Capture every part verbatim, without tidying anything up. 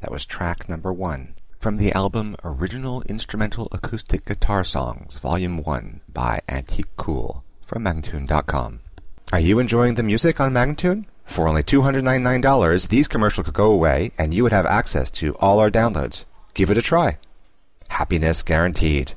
That was track number one from the album Original Instrumental Acoustic Guitar Songs, Volume one by Antique Cool from Magnatune dot com. Are you enjoying the music on Magnatune? For only two hundred ninety-nine dollars, these commercials could go away and you would have access to all our downloads. Give it a try. Happiness guaranteed.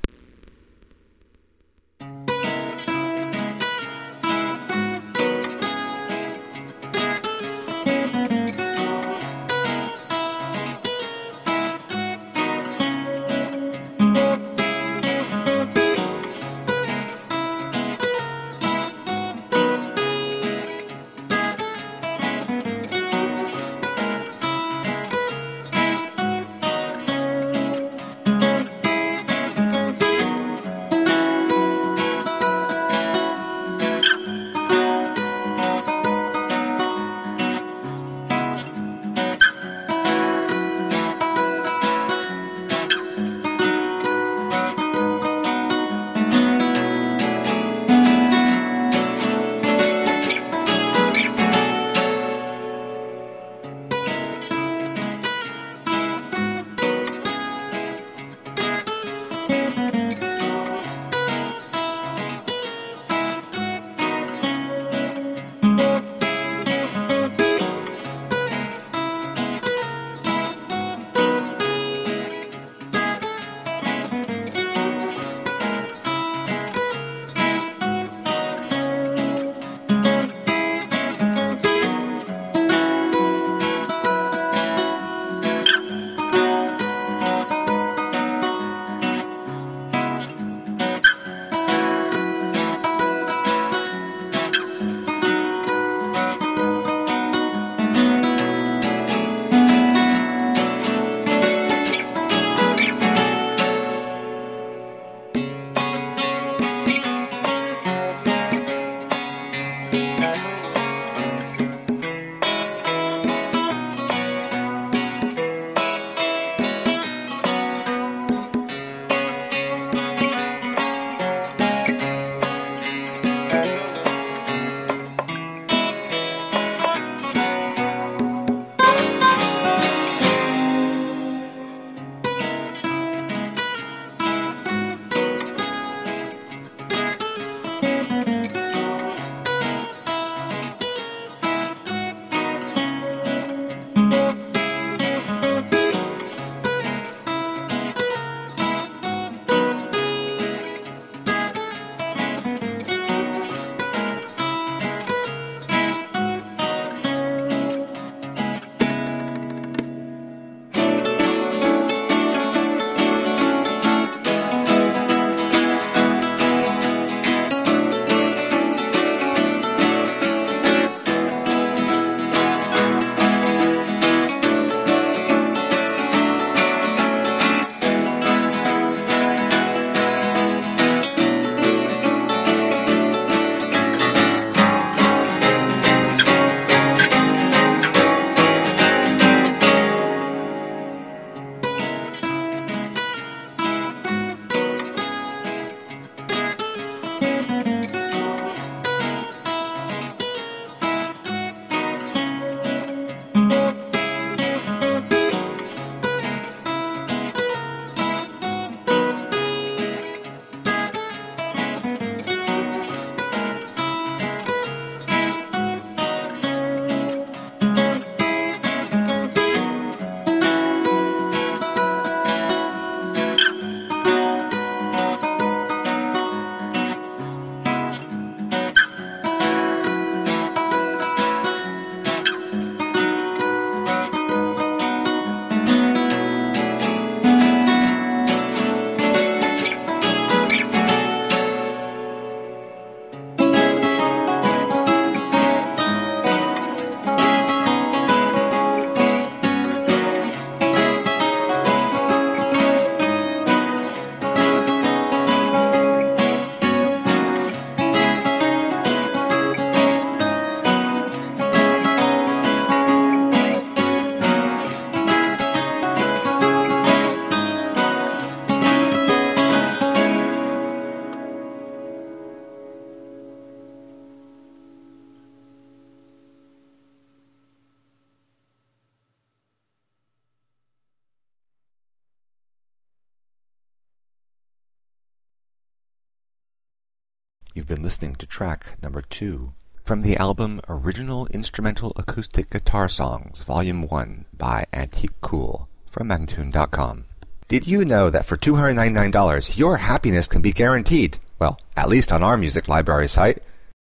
You've been listening to track number two from the album Original Instrumental Acoustic Guitar Songs, Volume one by Antique Cool from Magnatune dot com. Did you know that for two hundred ninety-nine dollars your happiness can be guaranteed? Well, at least on our music library site.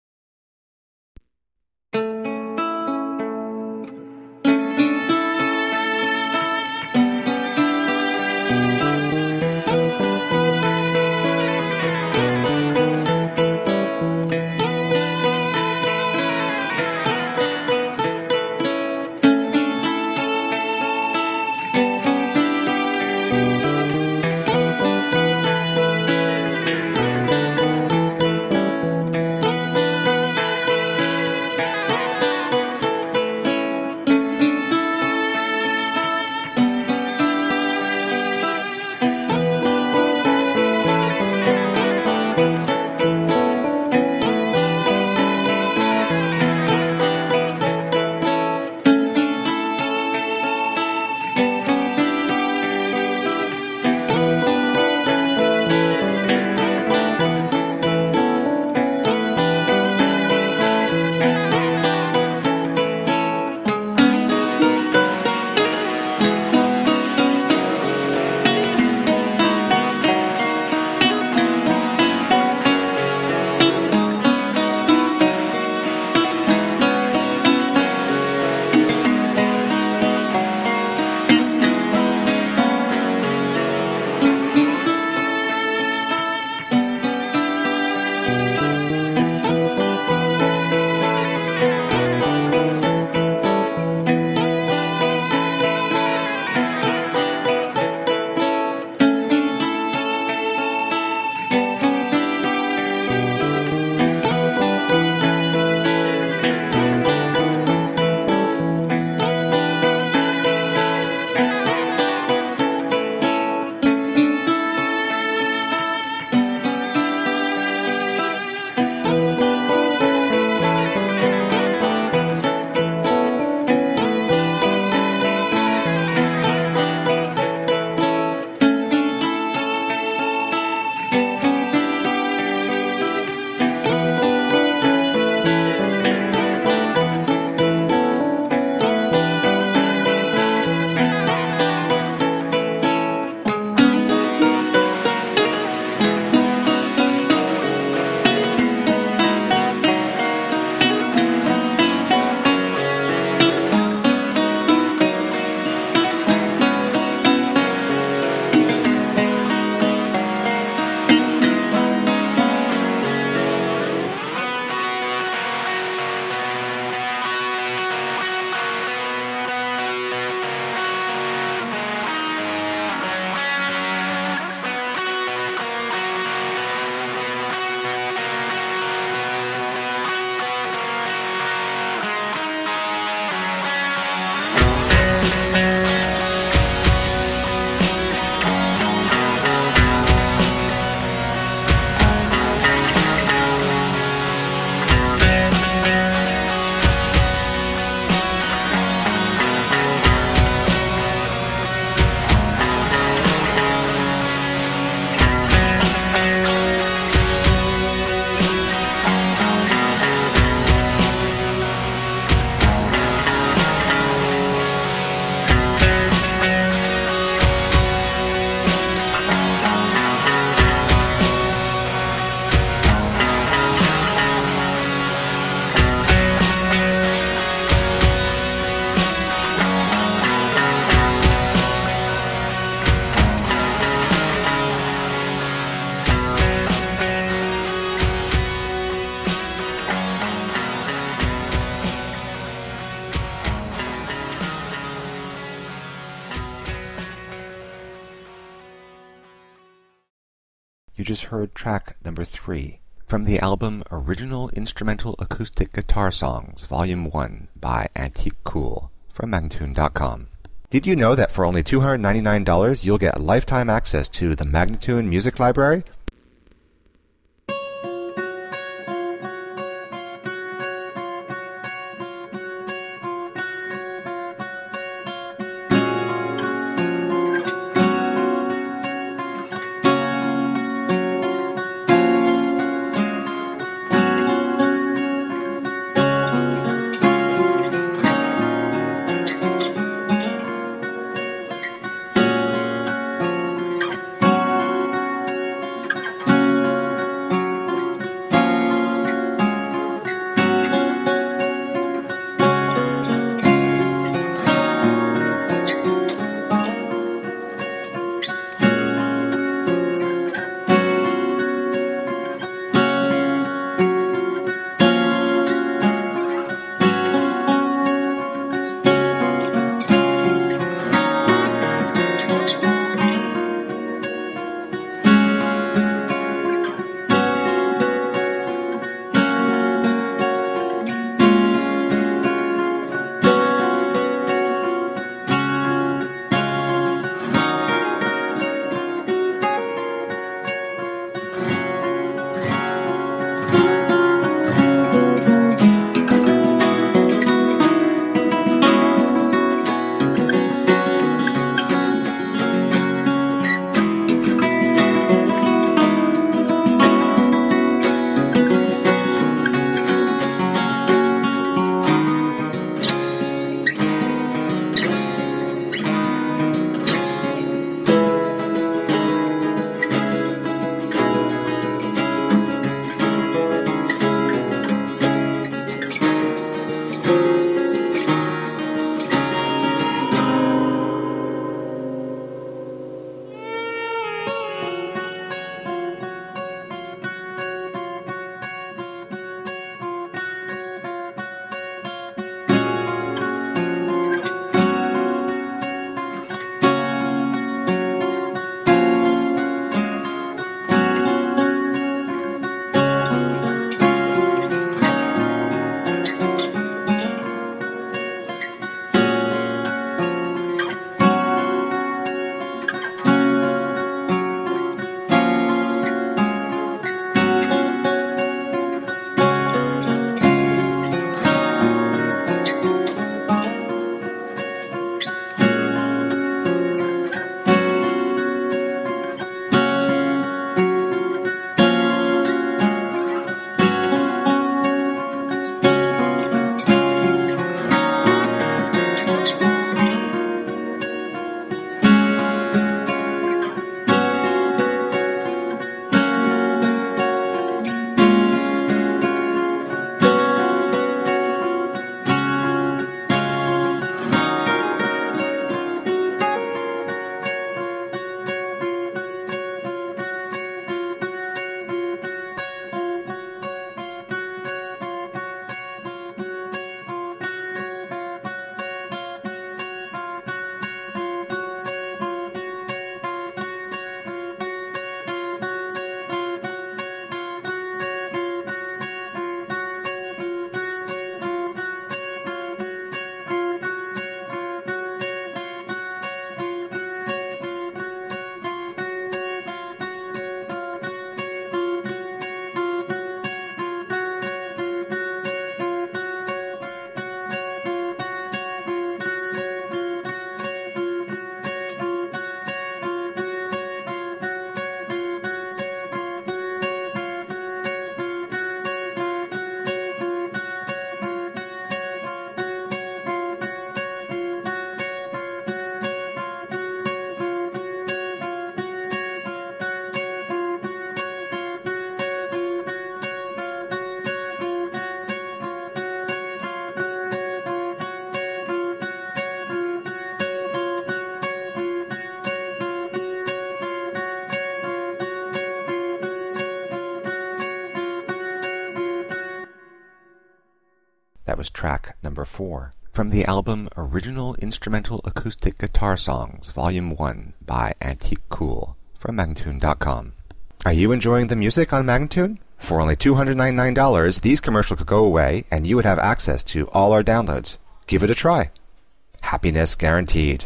You just heard track number three from the album Original Instrumental Acoustic Guitar Songs, Volume one by Antique Cool from Magnatune dot com. Did you know that for only two hundred ninety-nine dollars you'll get lifetime access to the Magnatune Music Library? That was track number four from the album Original Instrumental Acoustic Guitar Songs, Volume one by Antique Cool from Magnatune dot com. Are you enjoying the music on Magnatune? For only two hundred ninety-nine dollars, these commercials could go away and you would have access to all our downloads. Give it a try. Happiness guaranteed.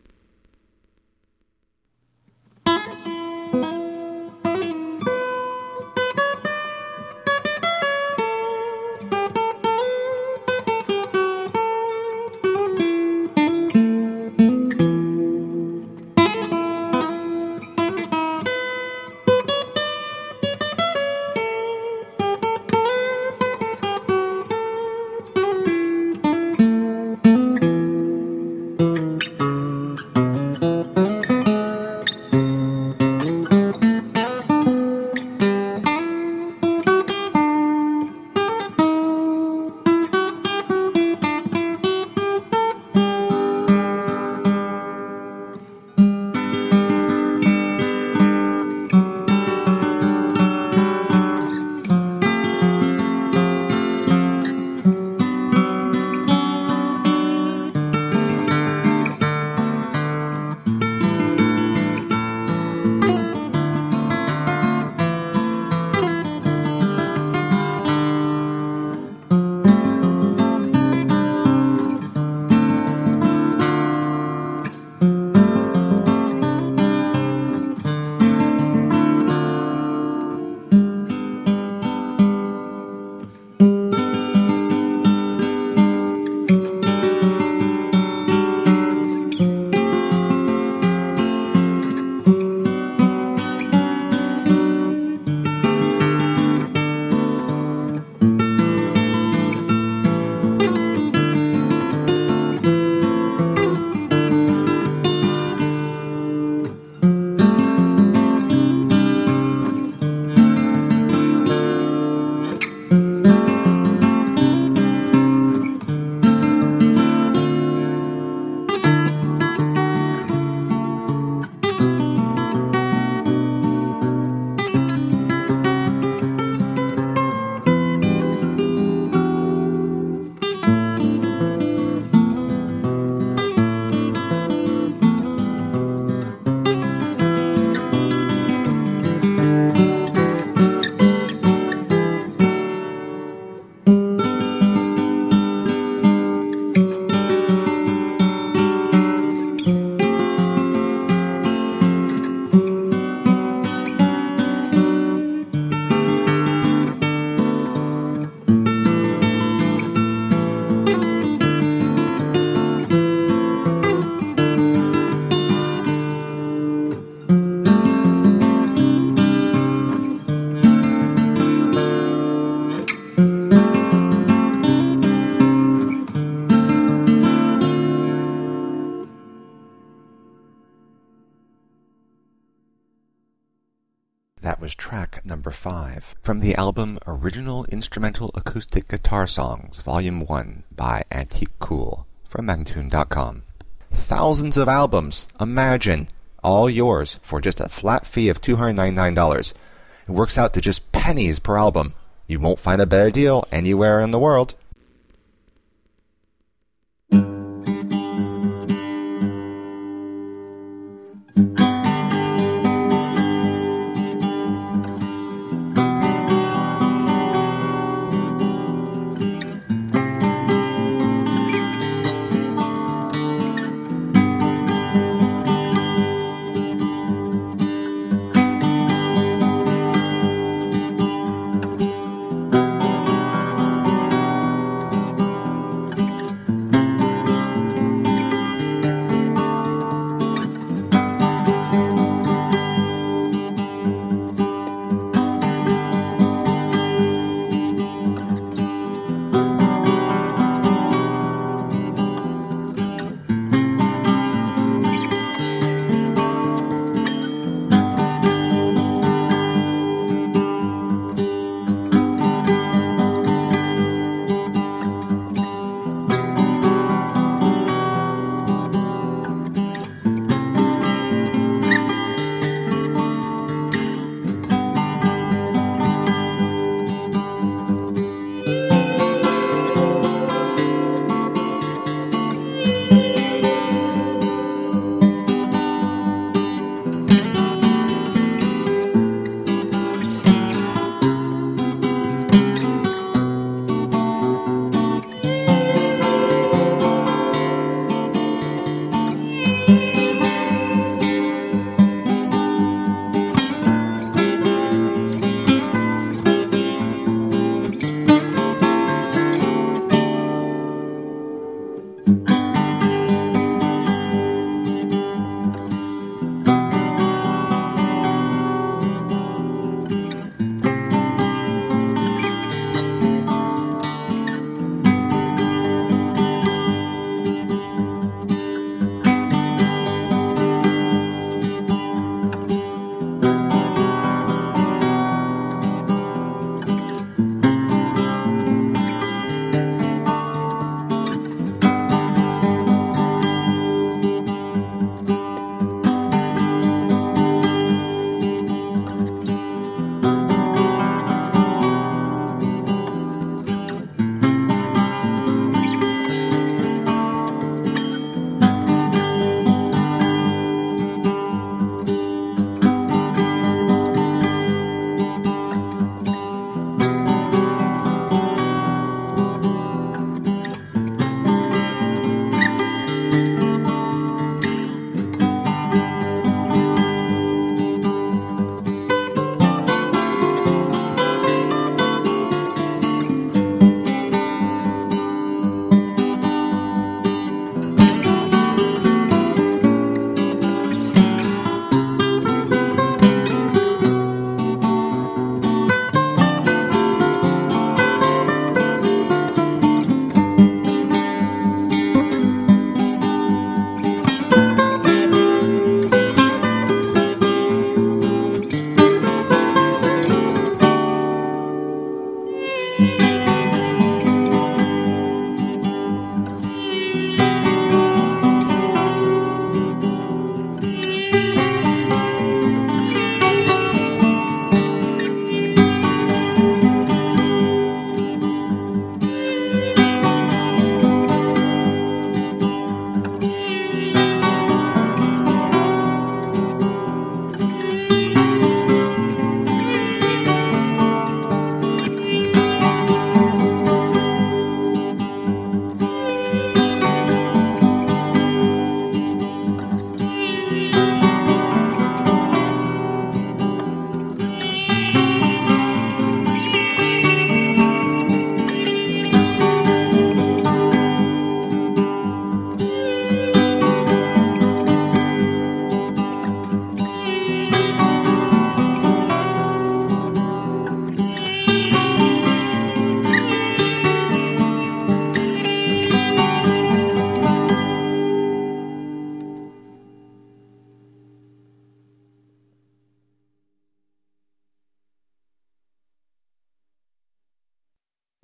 That was track number five from the album Original Instrumental Acoustic Guitar Songs, Volume one by Antique Cool from Magnatune dot com. Thousands of albums, imagine, all yours for just a flat fee of two hundred ninety-nine dollars. It works out to just pennies per album. You won't find a better deal anywhere in the world.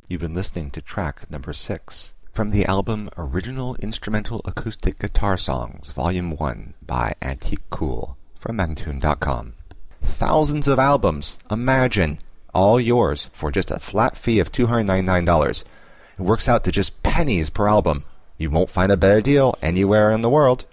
You've been listening to track number six from the album Original Instrumental Acoustic Guitar Songs, Volume one by Antique Cool from Magnatune dot com. Thousands of albums, imagine, all yours for just a flat fee of two hundred ninety-nine dollars. It works out to just pennies per album. You won't find a better deal anywhere in the world.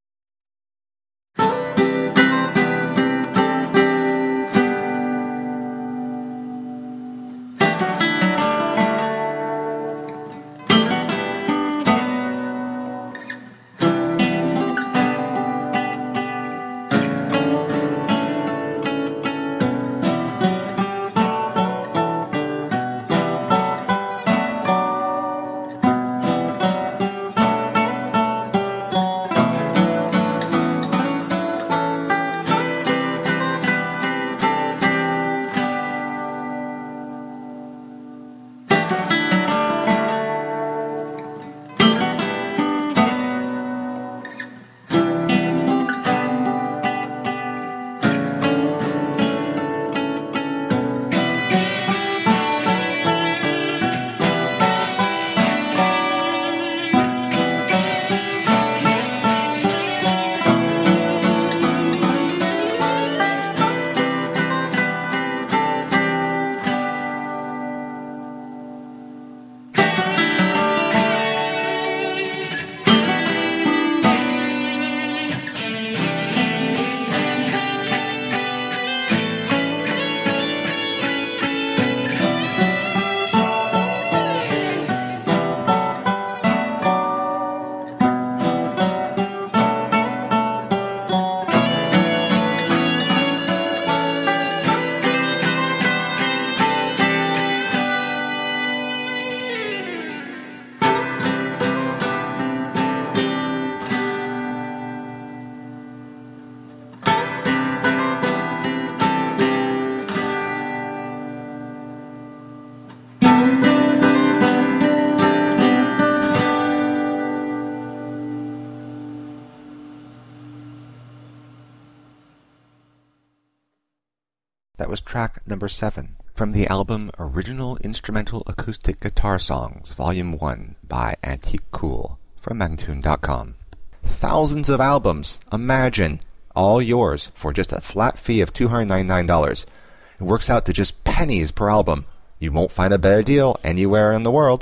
That was track number seven from the album Original Instrumental Acoustic Guitar Songs, Volume one by Antique Cool from Magnatune dot com. Thousands of albums, imagine, all yours for just a flat fee of two hundred ninety-nine dollars. It works out to just pennies per album. You won't find a better deal anywhere in the world.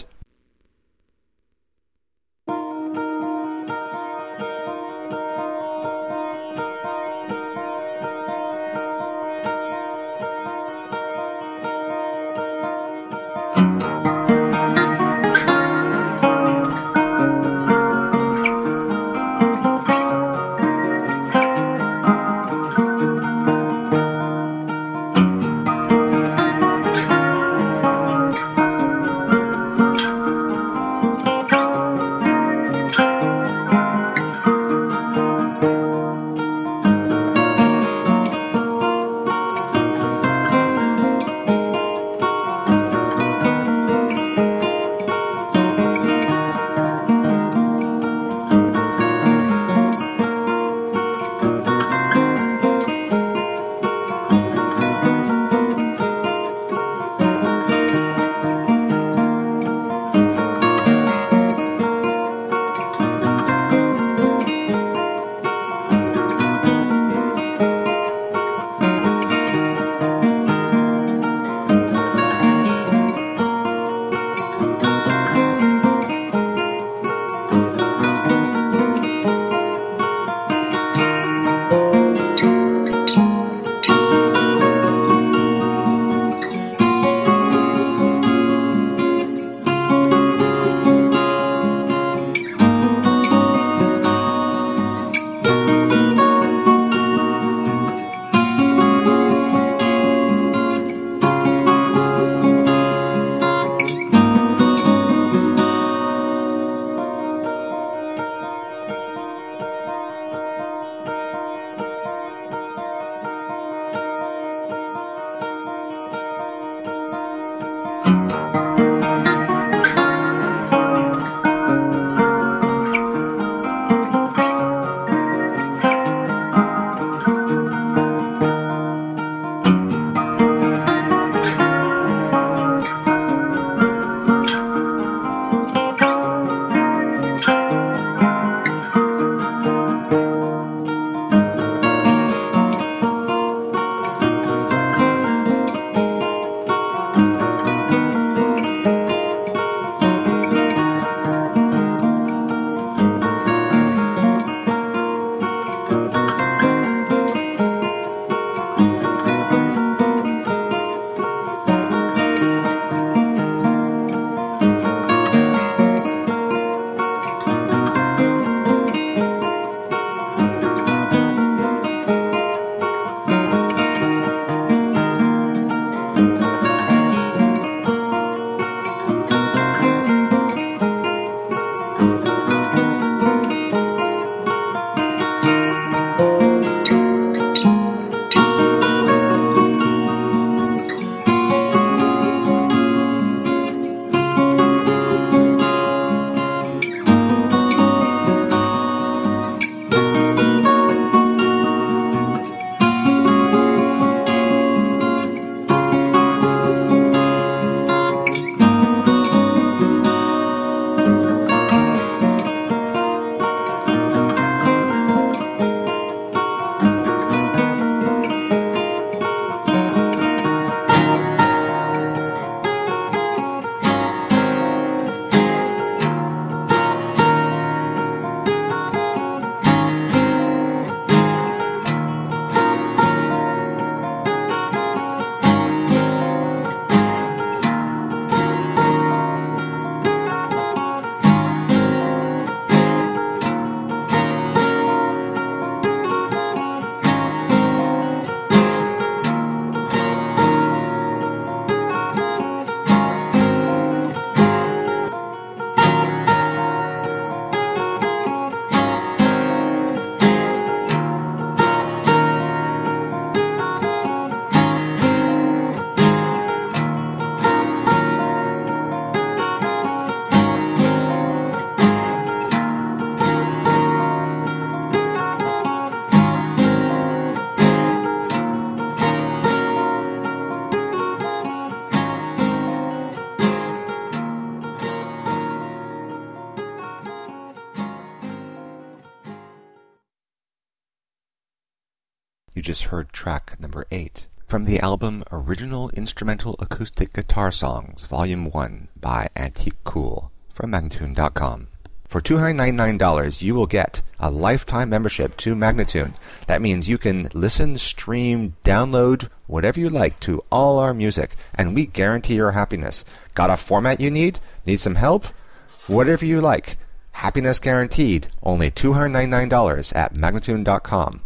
You just heard track number eight from the album Original Instrumental Acoustic Guitar Songs, Volume one by Antique Cool from Magnatune dot com. For two hundred ninety-nine dollars, you will get a lifetime membership to Magnatune. That means you can listen, stream, download, whatever you like to all our music, and we guarantee your happiness. Got a format you need? Need some help? Whatever you like. Happiness guaranteed. Only two hundred ninety-nine dollars at Magnatune dot com.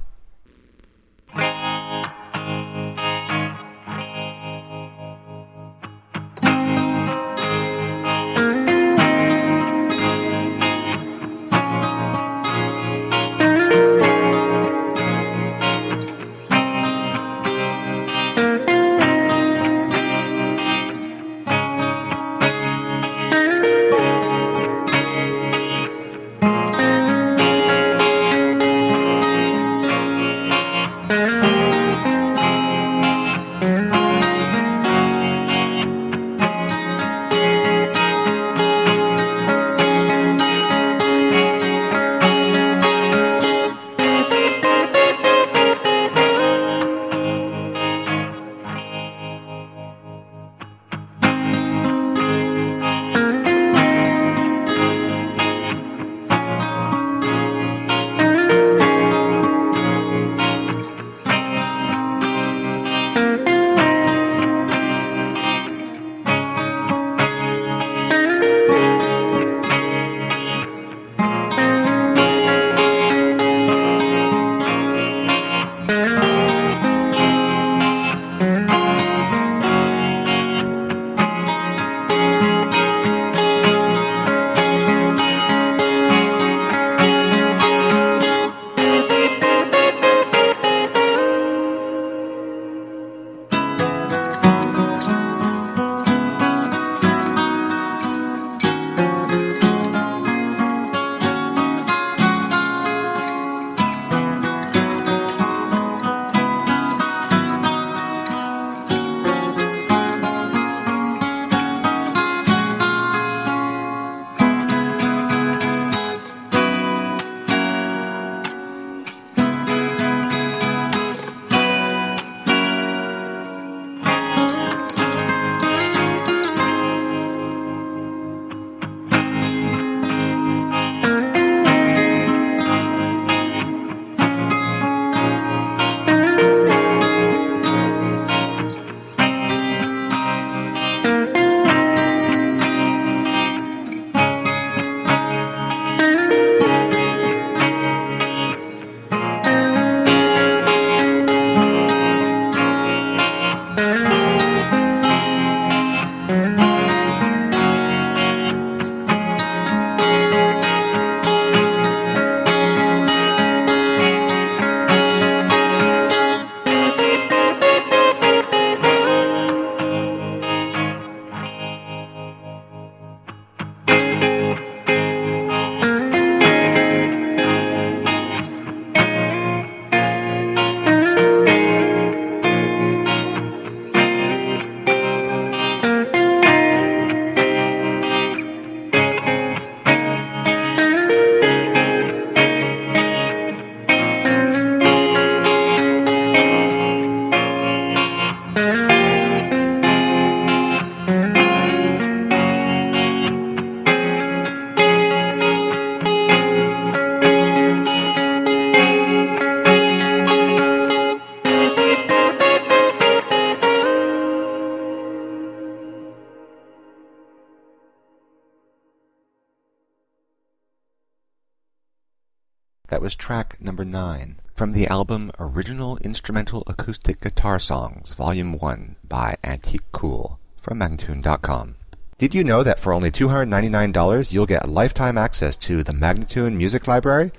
That was track number nine from the album Original Instrumental Acoustic Guitar Songs, Volume one by Antique Cool from Magnatune dot com. Did you know that for only two hundred ninety-nine dollars you'll get lifetime access to the Magnatune Music Library?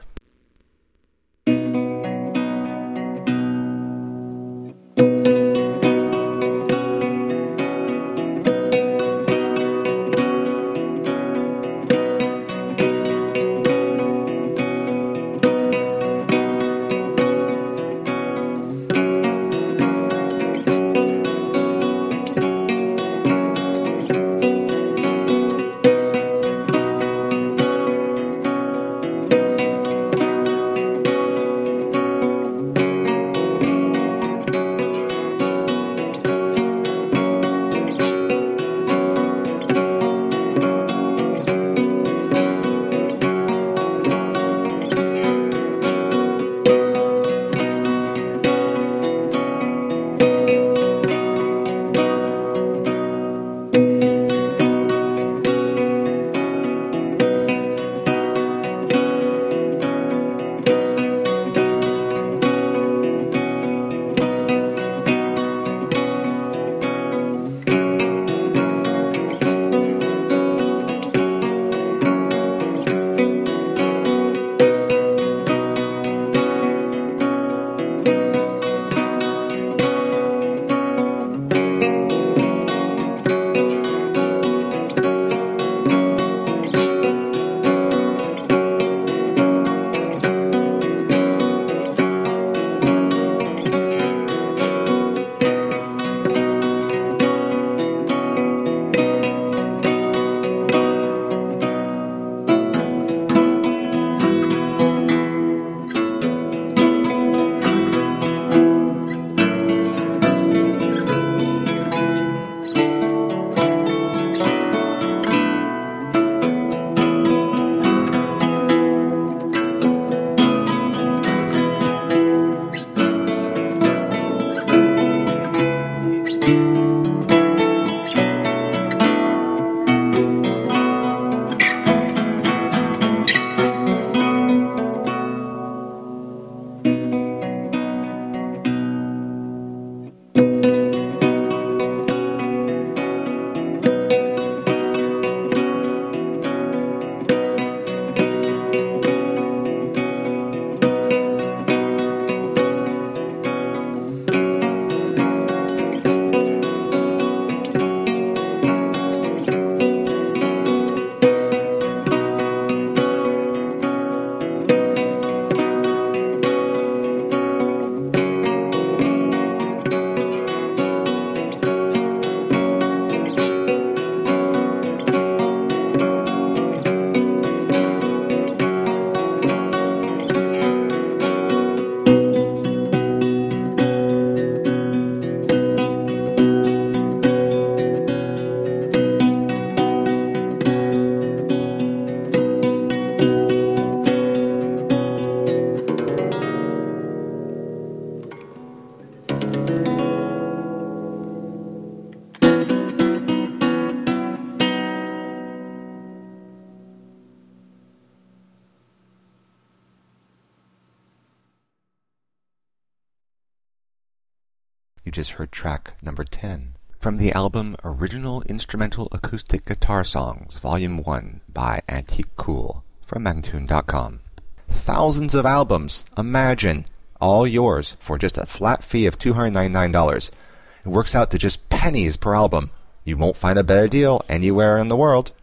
You just heard track number ten from the album Original Instrumental Acoustic Guitar Songs, Volume one by Antique Cool from Magnatune dot com. Thousands of albums, imagine, all yours for just a flat fee of two hundred ninety-nine dollars. It works out to just pennies per album. You won't find a better deal anywhere in the world.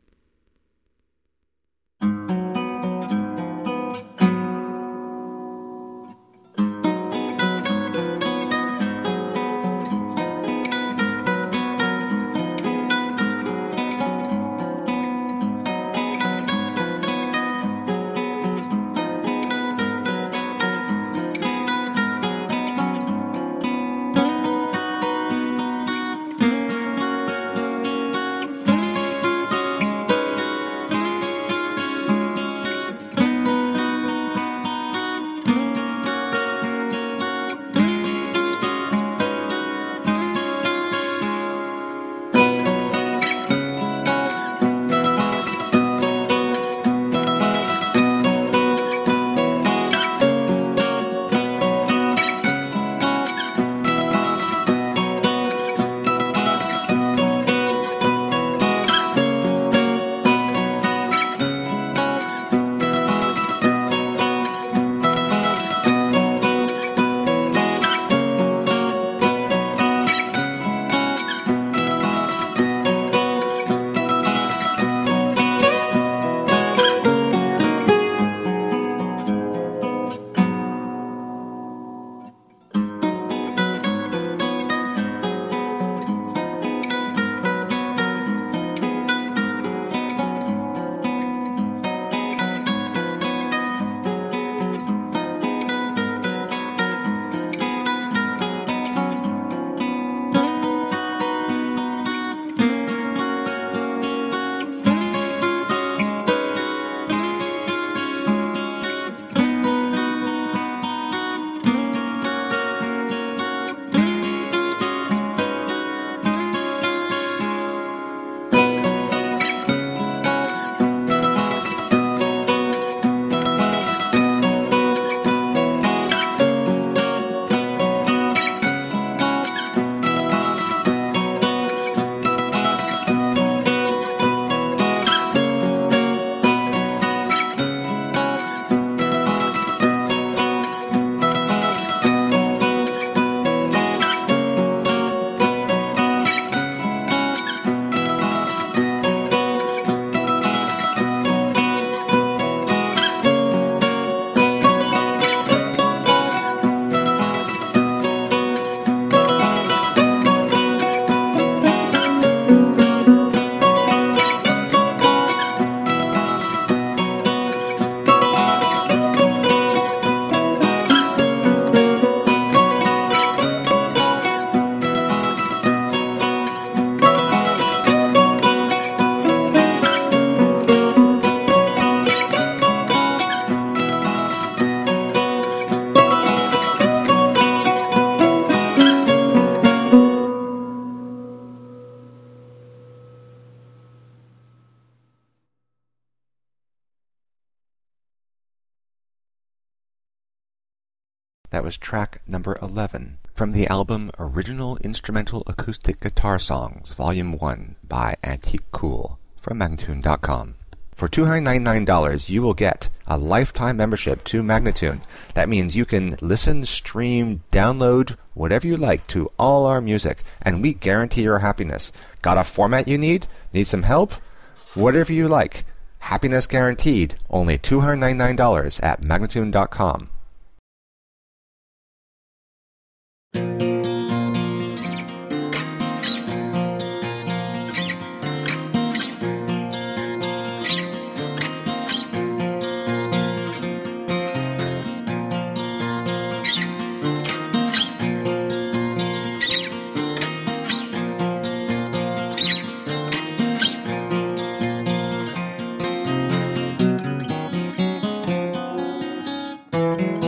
That was track number eleven from the album Original Instrumental Acoustic Guitar Songs, Volume one by Antique Cool from Magnatune dot com. For two hundred ninety-nine dollars, you will get a lifetime membership to Magnatune. That means you can listen, stream, download, whatever you like to all our music, and we guarantee your happiness. Got a format you need? Need some help? Whatever you like. Happiness guaranteed. Only two hundred ninety-nine dollars at Magnatune dot com. Thank you.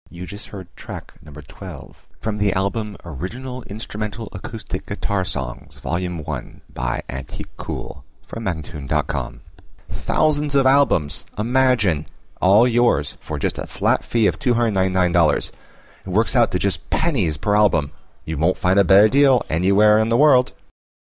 You just heard track number twelve from the album Original Instrumental Acoustic Guitar Songs, Volume one by Antique Cool from Magnatune dot com. Thousands of albums, imagine, all yours for just a flat fee of two hundred ninety-nine dollars. It works out to just pennies per album. You won't find a better deal anywhere in the world.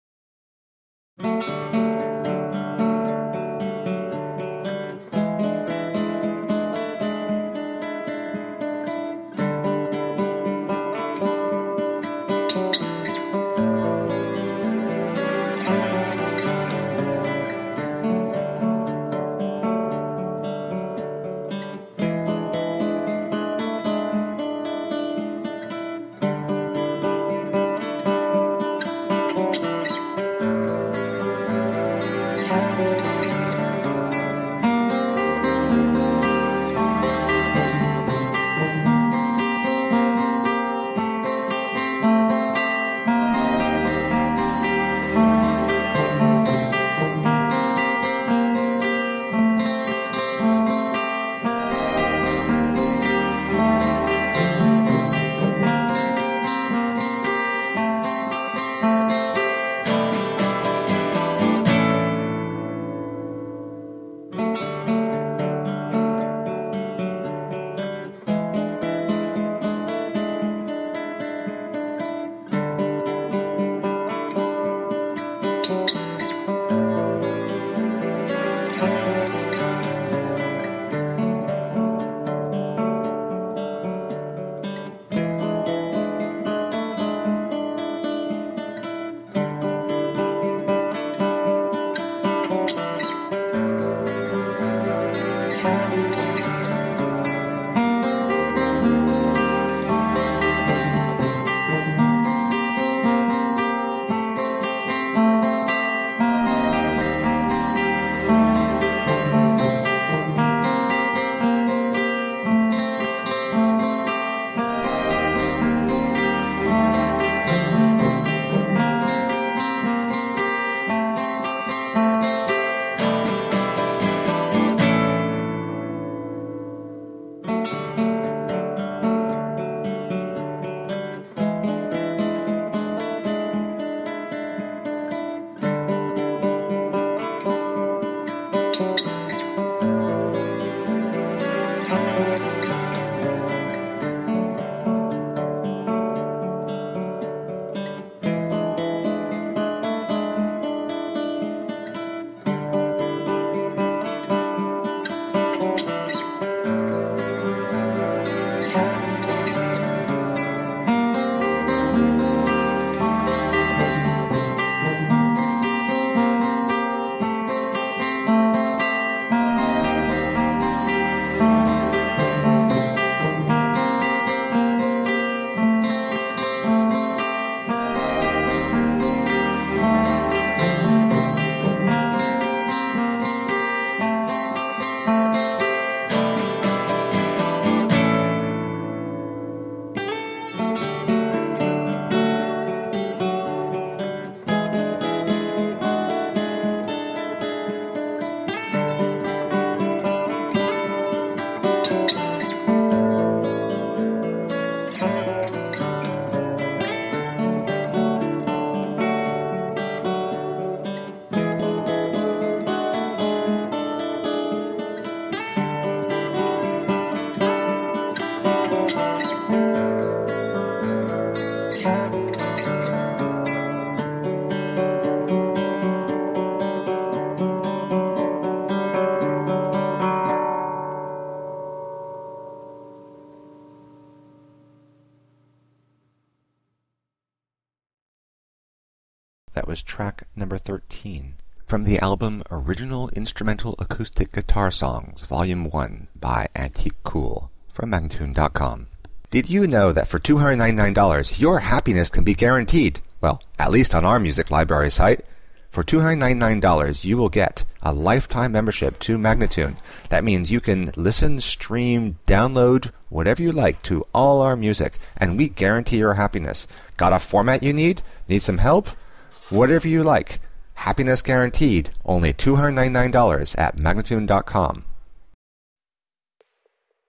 That was track number thirteen from the album Original Instrumental Acoustic Guitar Songs, Volume one by Antique Cool from Magnatune dot com. Did you know that for two hundred ninety-nine dollars your happiness can be guaranteed? Well, at least on our music library site. For two hundred ninety-nine dollars you will get a lifetime membership to Magnatune. That means you can listen, stream, download, whatever you like to all our music, and we guarantee your happiness. Got a format you need? Need some help? Whatever you like. Happiness guaranteed. Only two hundred ninety-nine dollars at Magnatune dot com.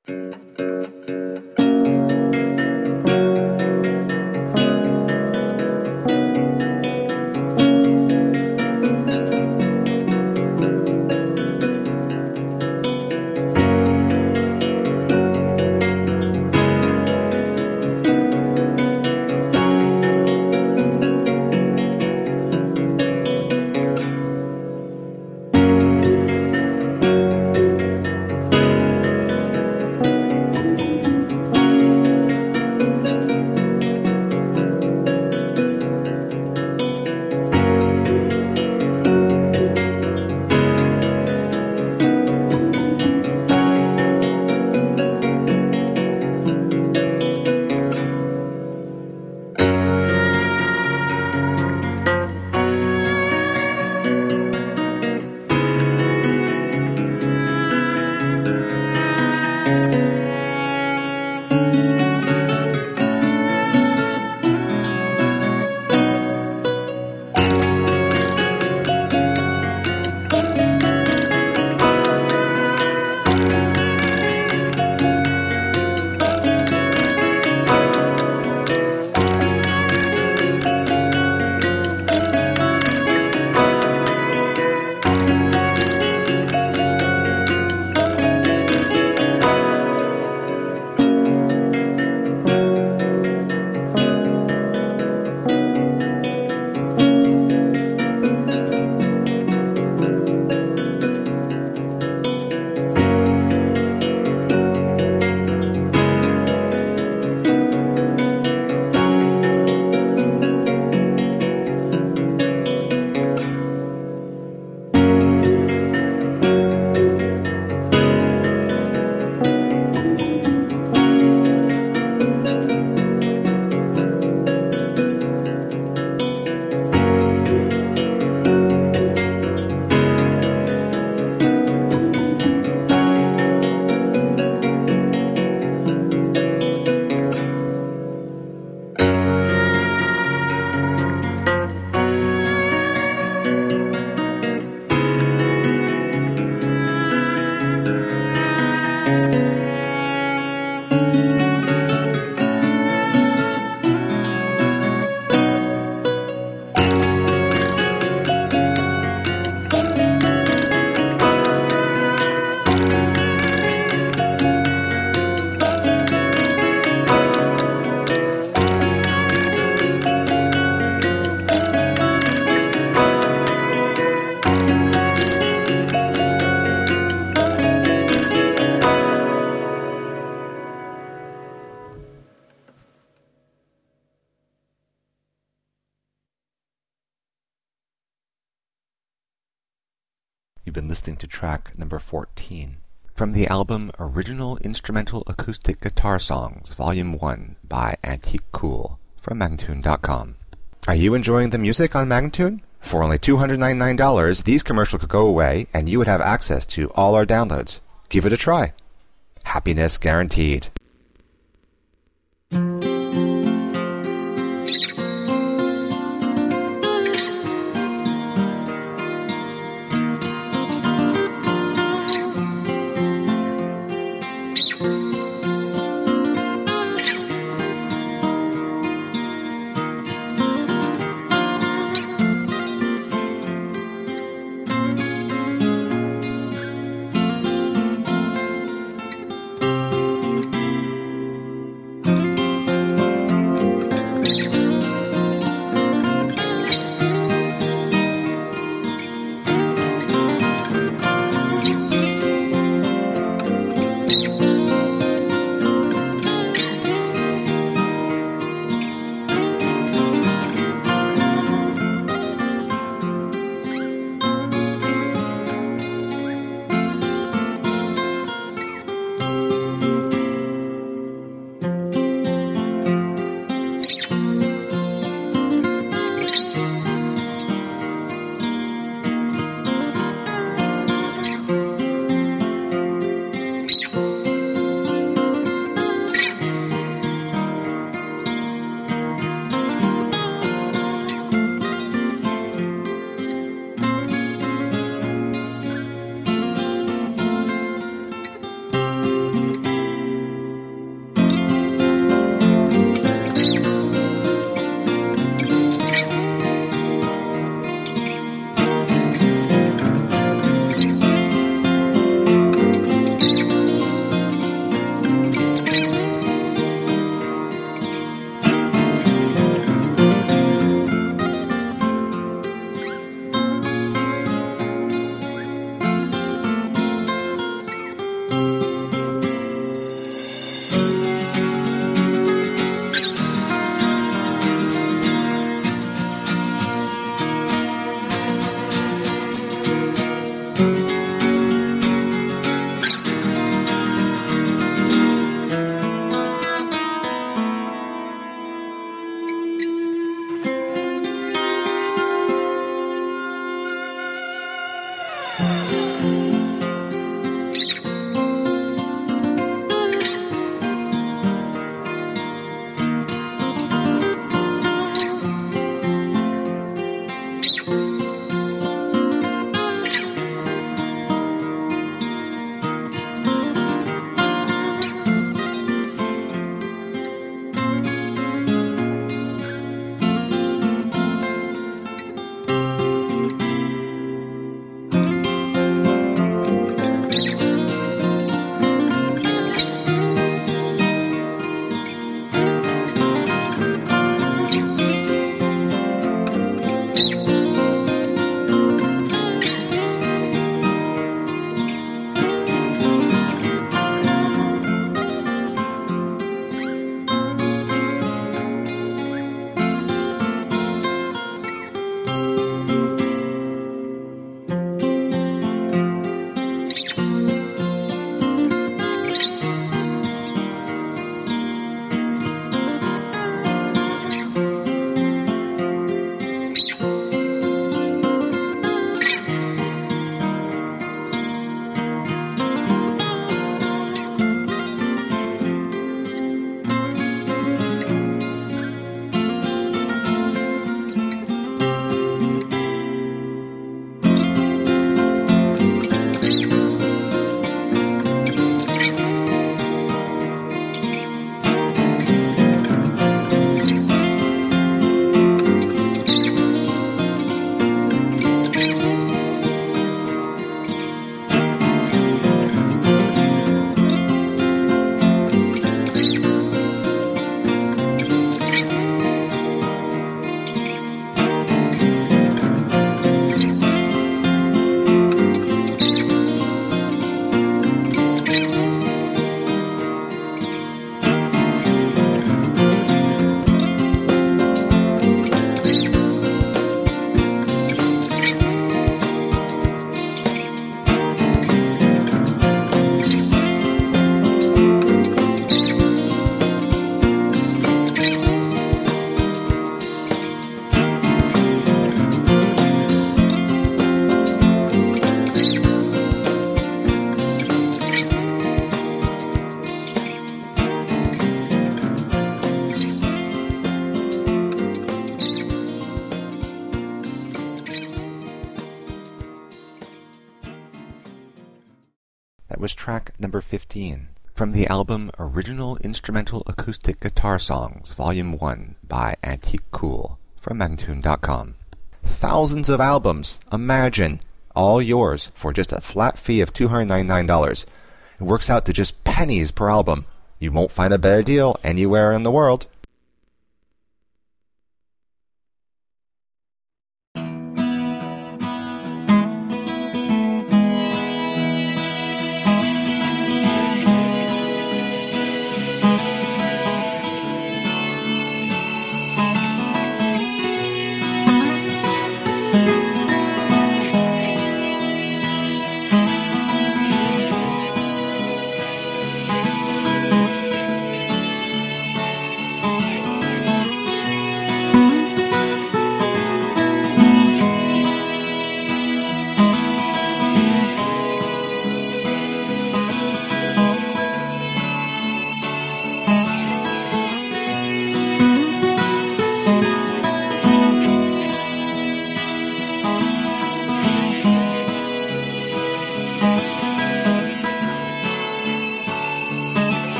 You've been listening to track number fourteen from the album Original Instrumental Acoustic Guitar Songs, Volume one by Antique Cool from Magnatune dot com. Are you enjoying the music on Magnatune? For only two hundred ninety-nine dollars, these commercials could go away and you would have access to all our downloads. Give it a try. Happiness guaranteed. was track number fifteen from the album Original Instrumental Acoustic Guitar Songs, Volume one by Antique Cool from Magnatune dot com. Thousands of albums, imagine, all yours for just a flat fee of two hundred ninety-nine dollars. It works out to just pennies per album. You won't find a better deal anywhere in the world.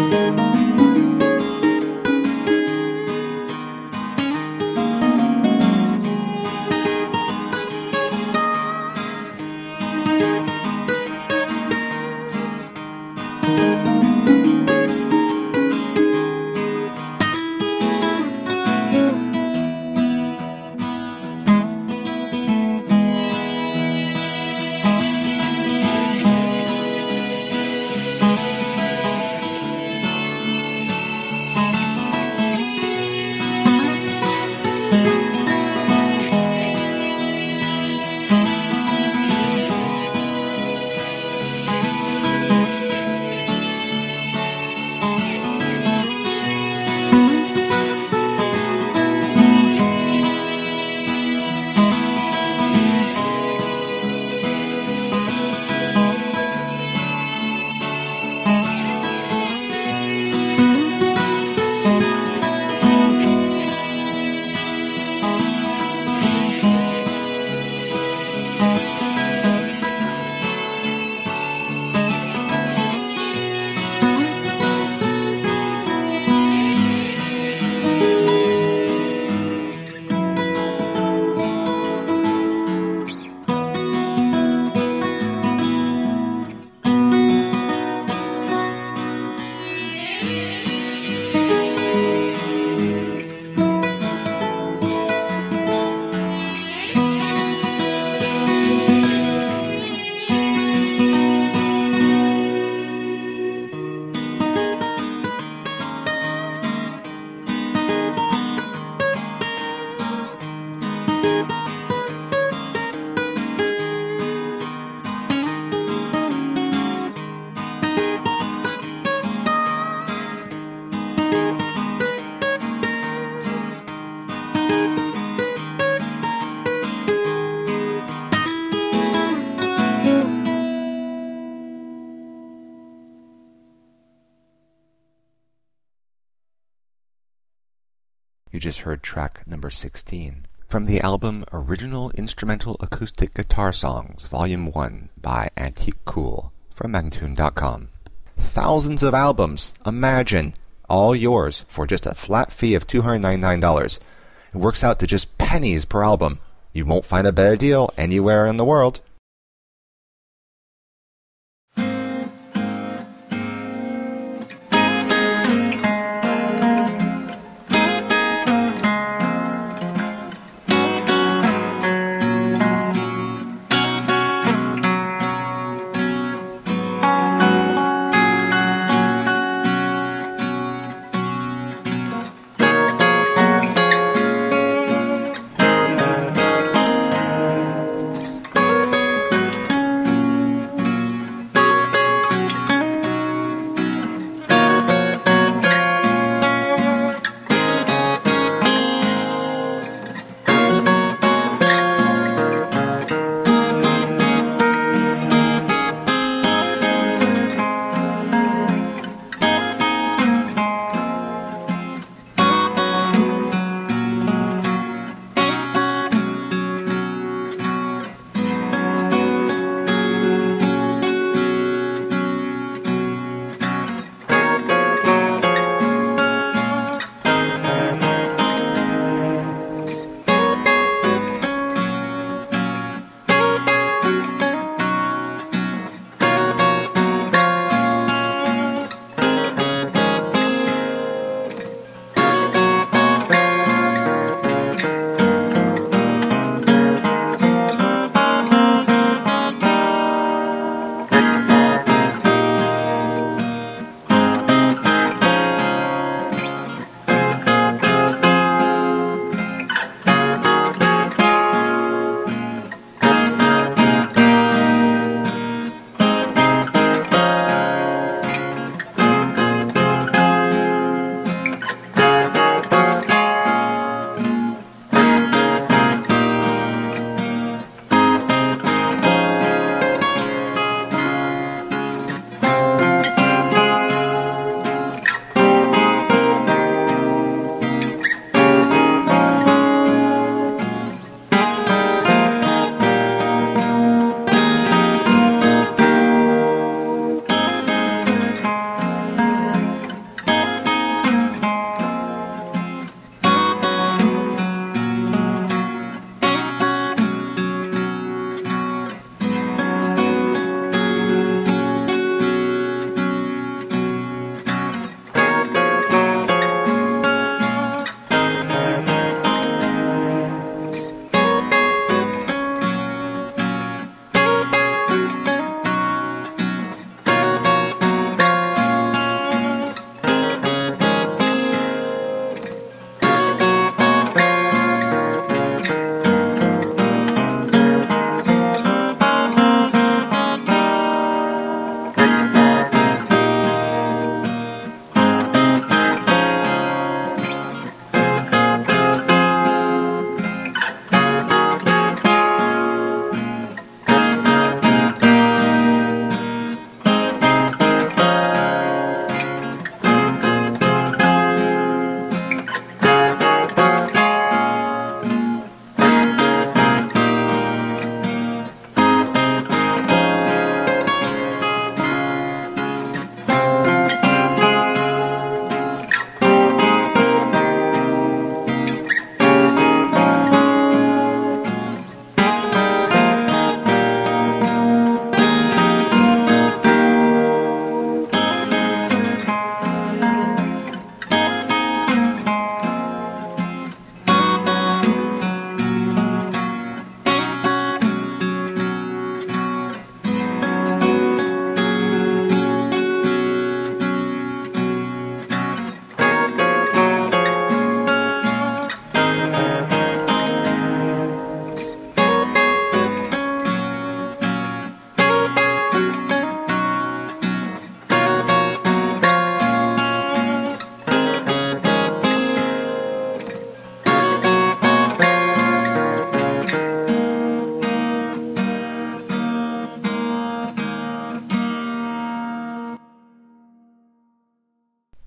You just heard track number sixteen from the album Original Instrumental Acoustic Guitar Songs, Volume one by Antique Cool from Magnatune dot com. Thousands of albums, imagine, all yours for just a flat fee of two hundred ninety-nine dollars. It works out to just pennies per album. You won't find a better deal anywhere in the world.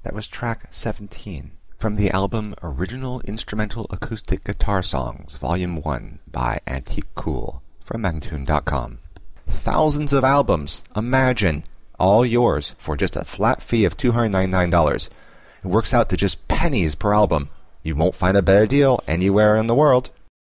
That was track seventeen from the album Original Instrumental Acoustic Guitar Songs, Volume one by Antique Cool from Magntune dot com. Thousands of albums, imagine, all yours for just a flat fee of two hundred ninety-nine dollars. It works out to just pennies per album. You won't find a better deal anywhere in the world.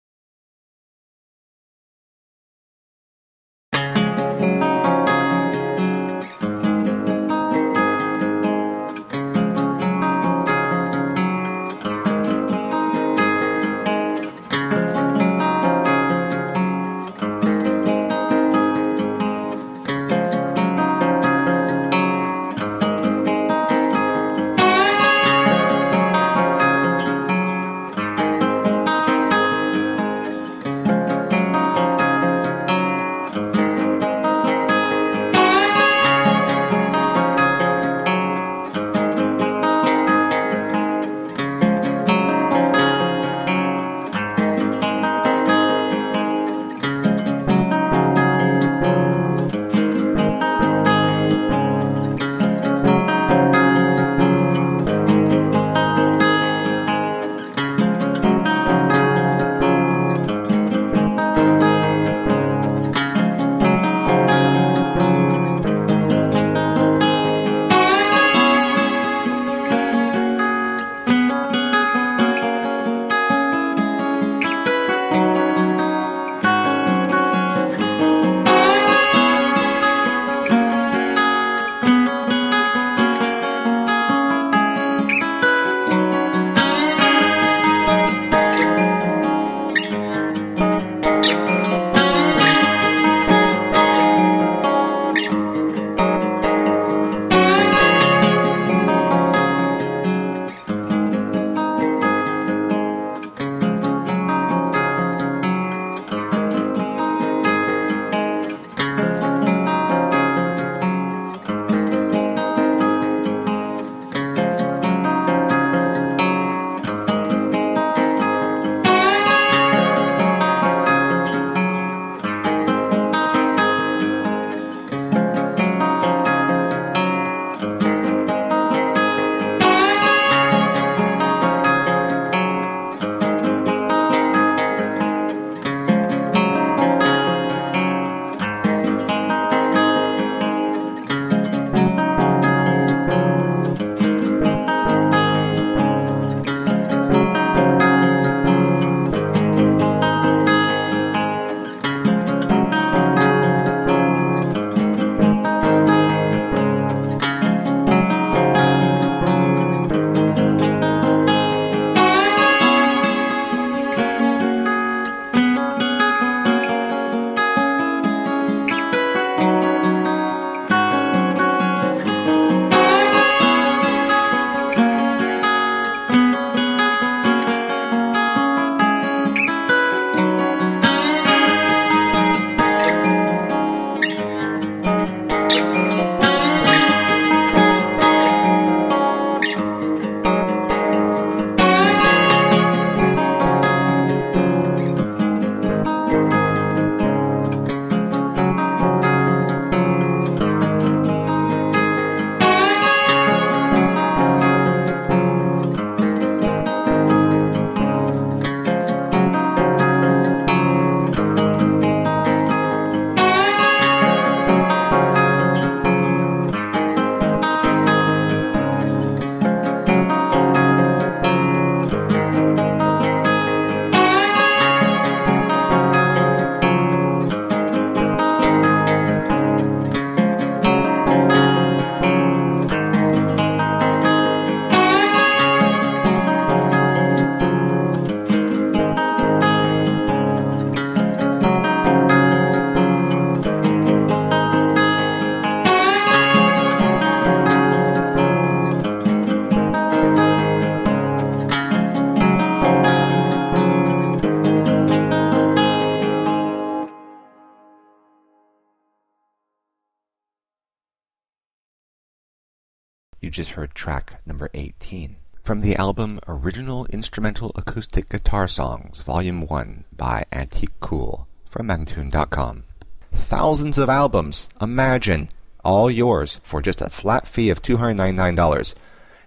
You just heard track number eighteen from the album Original Instrumental Acoustic Guitar Songs, Volume one by Antique Cool from Magntune dot com. Thousands of albums, imagine, all yours for just a flat fee of two hundred ninety-nine dollars. It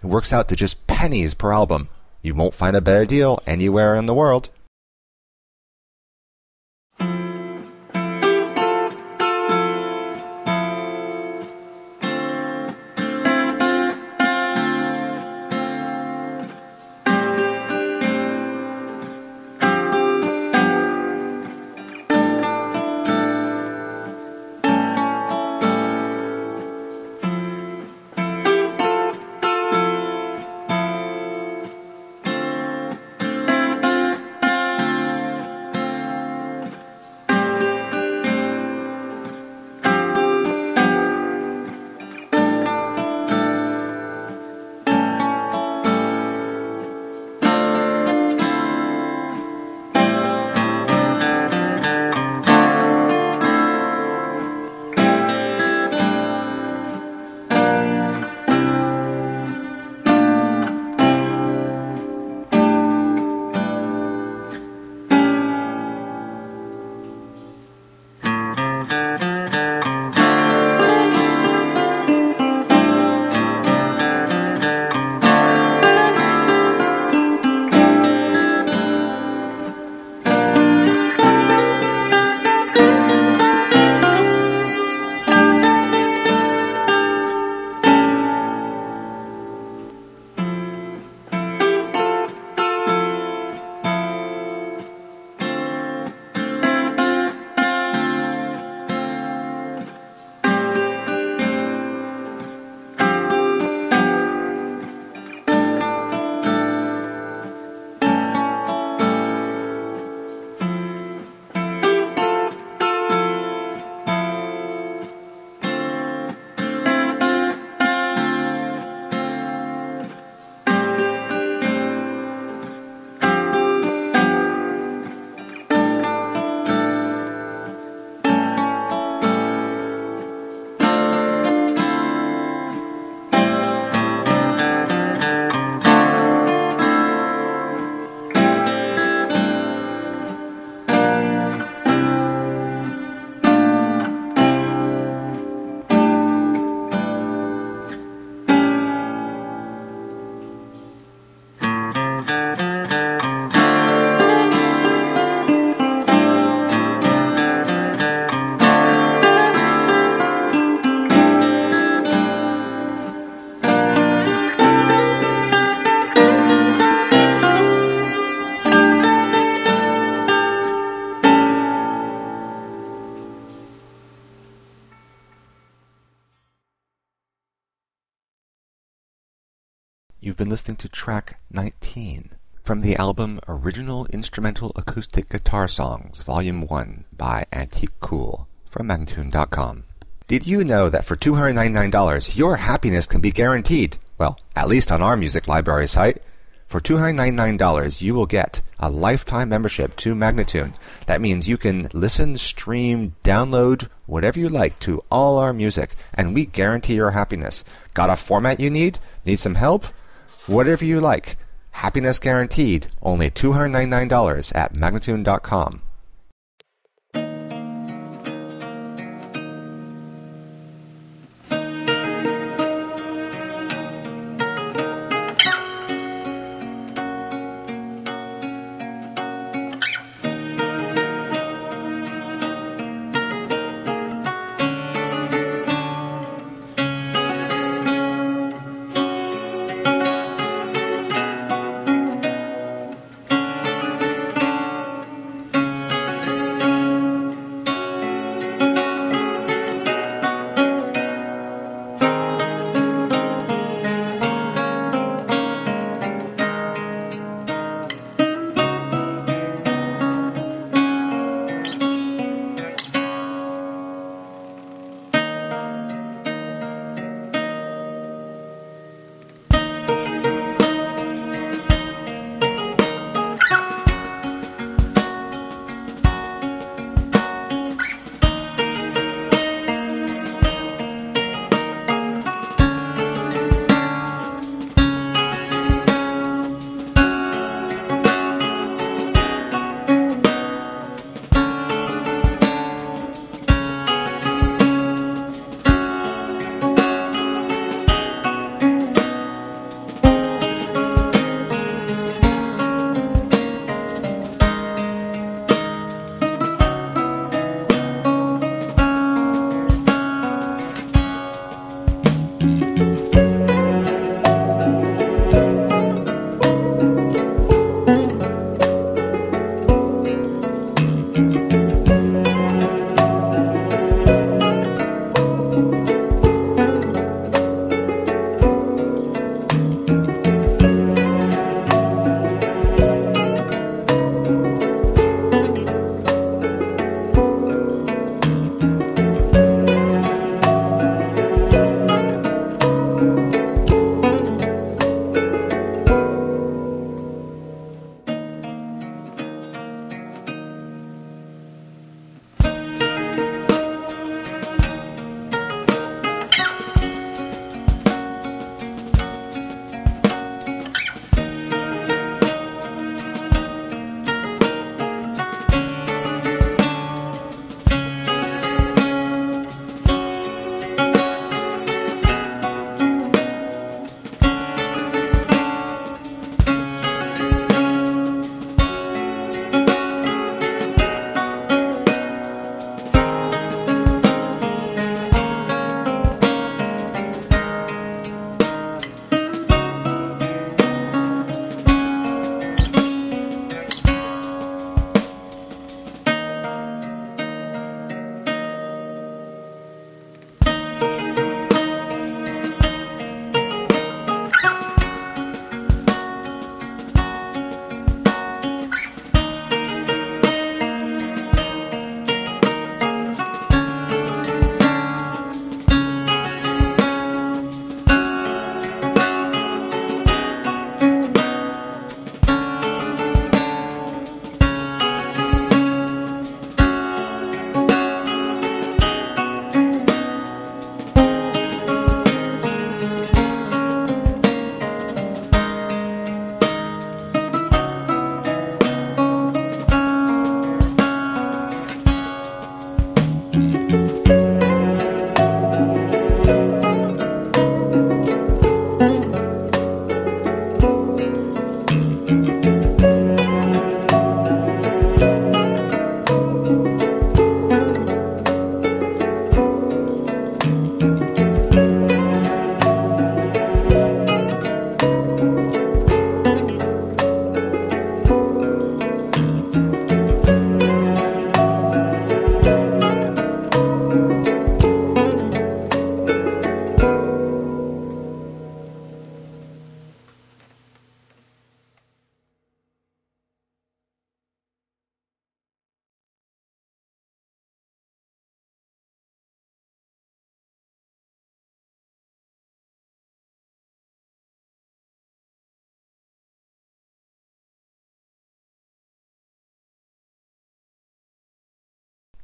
It works out to just pennies per album. You won't find a better deal anywhere in the world. You've been listening to track nineteen from the album Original Instrumental Acoustic Guitar Songs, Volume one by Antique Cool from Magnatune dot com. Did you know that for two hundred ninety-nine dollars your happiness can be guaranteed? Well, at least on our music library site. For two hundred ninety-nine dollars you will get a lifetime membership to Magnatune. That means you can listen, stream, download, whatever you like to all our music, and we guarantee your happiness. Got a format you need? Need some help? Whatever you like. Happiness guaranteed. Only two hundred ninety-nine dollars at Magnatune dot com.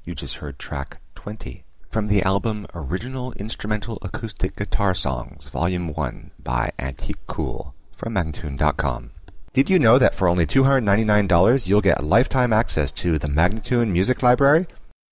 You just heard track twenty from the album Original Instrumental Acoustic Guitar Songs, Volume one by Antique Cool from Magnatune dot com. Did you know that for only two hundred ninety-nine dollars you'll get lifetime access to the Magnatune Music Library?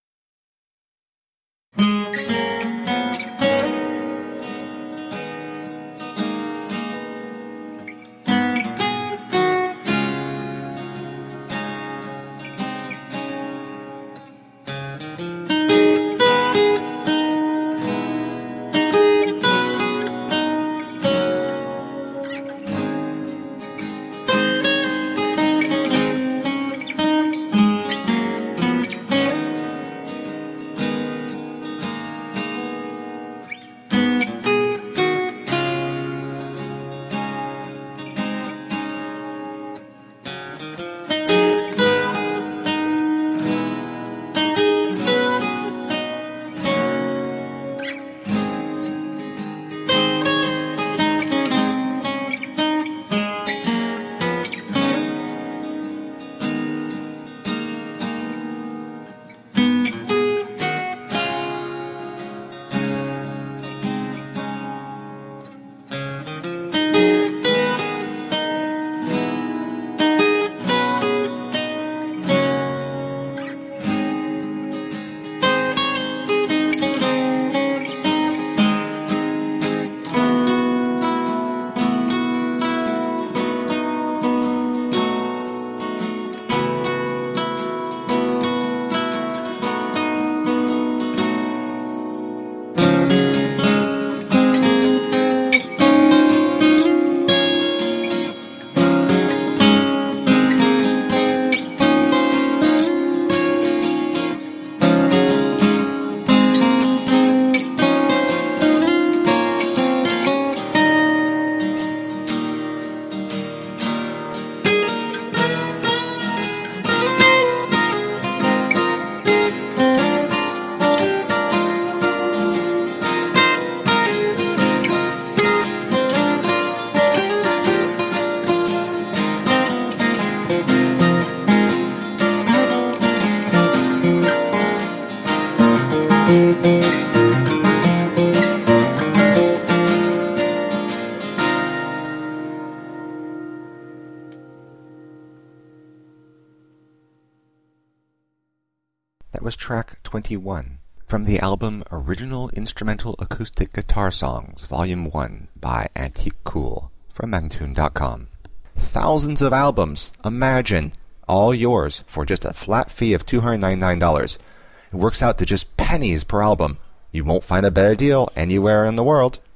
That was track twenty-one from the album Original Instrumental Acoustic Guitar Songs, Volume one by Antique Cool from Magnatune dot com. Thousands of albums, imagine, all yours for just a flat fee of two hundred ninety-nine dollars. It works out to just pennies per album. You won't find a better deal anywhere in the world.